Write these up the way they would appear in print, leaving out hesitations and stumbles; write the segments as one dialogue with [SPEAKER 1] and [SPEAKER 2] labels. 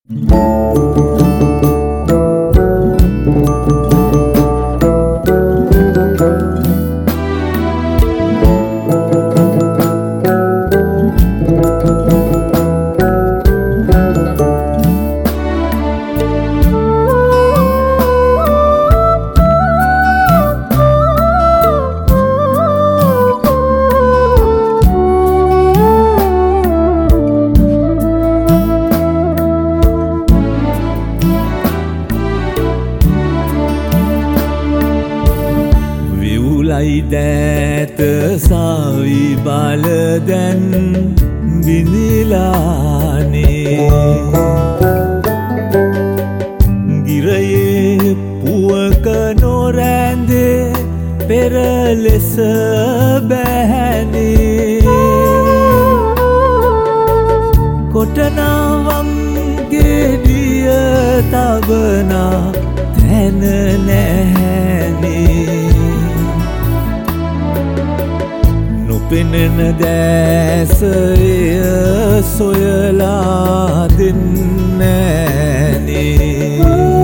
[SPEAKER 1] දෑත සවි බල දැන් බිඳිලානේ ගිරයේ පුවක නොරැඳේ පෙර ලෙස බැහැනේ කොටනවම් ගෙඩිය තබනා තැන නැහැනේ පෙනෙන දැසය සොයලා දෙන්නෑනේ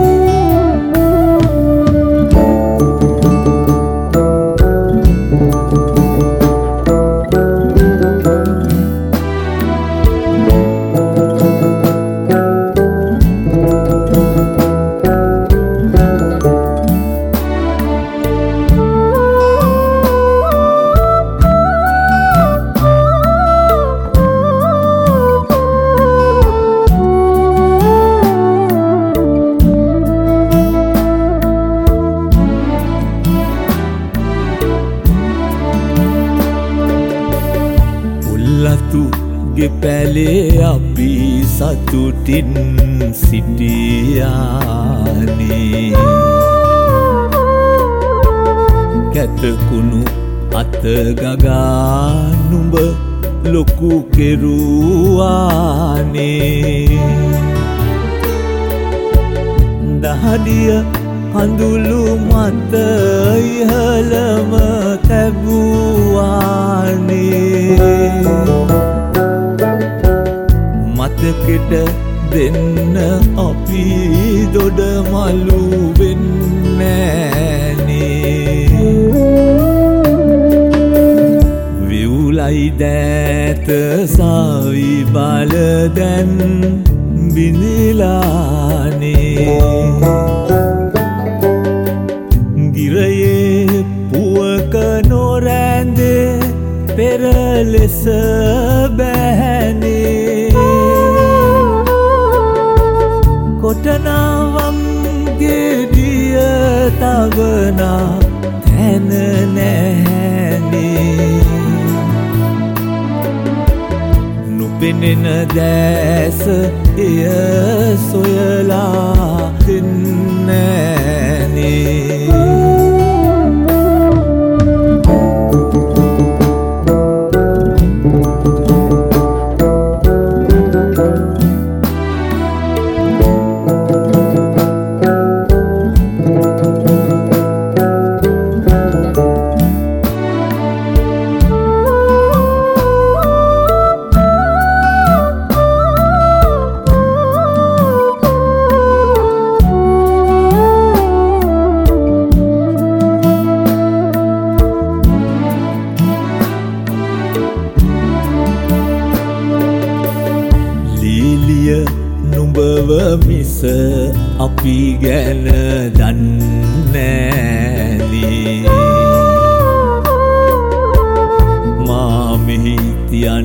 [SPEAKER 1] ලතුගේ පැලේ අපි සතුටින් සිටියානේ කැතකුණු අතගගා නුඹ ලොකු කෙරුවානේ දහඩිය කඳුළු මත ඉහළම තැබුවානේ මතකෙට දෙන්න අපි දොඩමලු වෙන්නෑනේ විවුලයි දෑත සවි බල දැන් බිඳිලානේ ගිරයේ පුවක නොරැඳේ පෙර ලෙස බැහැනේ කොටනවම් ගෙඩිය තබනා තැන නැහැනේ නොපෙනෙන දැස එය සොයලා දෙන්නෑනේ නුඹව මිස අපි ගැන දන්නෑනේ මා මෙහි තියන්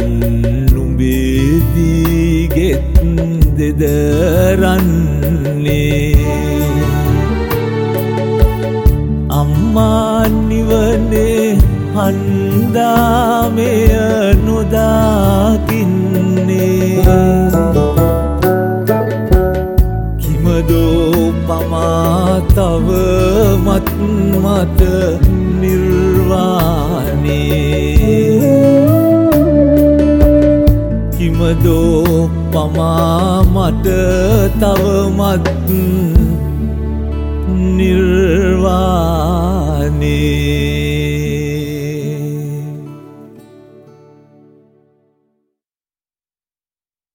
[SPEAKER 1] නුඹේ ගෙත් දෙදරන්නේ අම්මා නිවනේ හන්දාමය නොදකින්නේ කිමදෝ පමා තවමත් මත නිර්වාණේ කිමදෝ පමා මට තවමත් නිර්වාණේ